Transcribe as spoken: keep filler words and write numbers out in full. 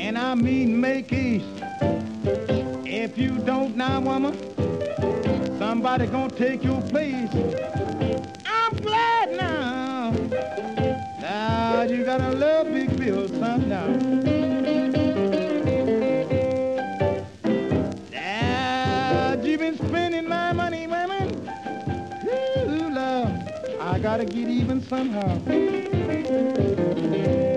and I mean make east. If you don't now, woman, somebody gonna take your place. I'm glad now. Now you got a little big bill, son, now. Now you been spending my money, women. Ooh, love, I gotta get even somehow.